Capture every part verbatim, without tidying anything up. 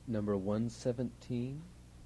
number one seventeen.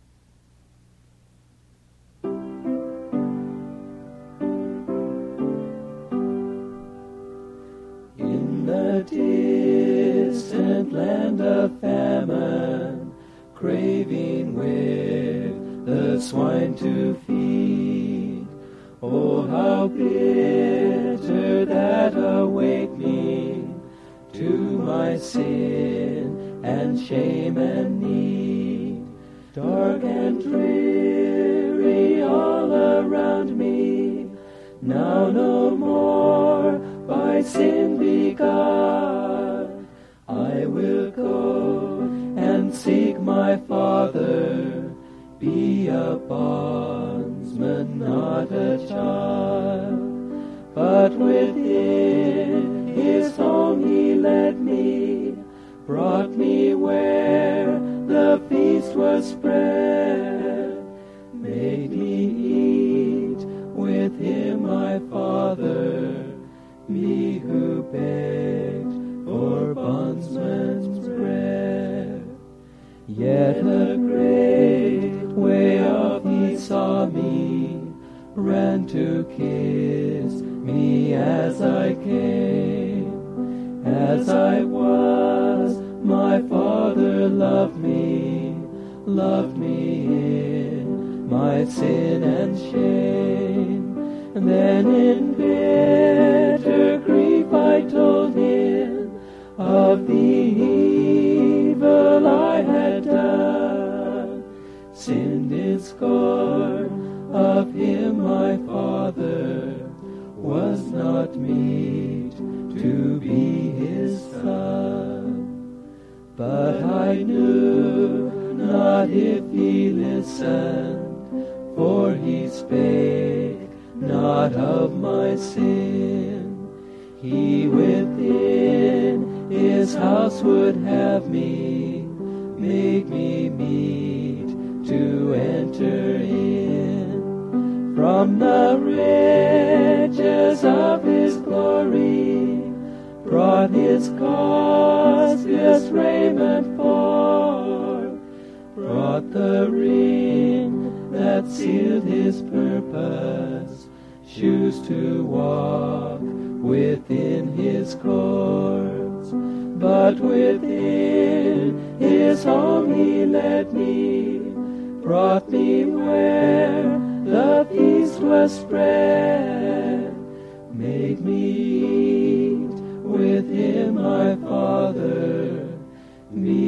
In the distant land of famine, craving where the swine to feed, oh, how bitter that awakening to my sin and shame and need. Dark and dreary all around me, now no more by sin beguiled. I will go and seek my Father, be a bondsman, not a child. But within his home he led me, brought me where the feast was spread, made me eat with him my Father, me who begged for bondsman's bread. Yet a great way off he saw me, ran to kiss me as I came. As I was, my Father loved me, loved me in my sin and shame. And then in bitter grief I told him of the evil I had done, sinned in scorn of him my Father, was not meet to be his son. But I knew not if he listened, for he spake not of my sin. He within his house would have me, make me meet to enter in. From the riches of his glory, brought his costliest raiment forth, brought the ring that sealed his purpose, shoes to walk within his courts. But within his home he led me, brought me where the feast was spread, made me eat with him my Father, me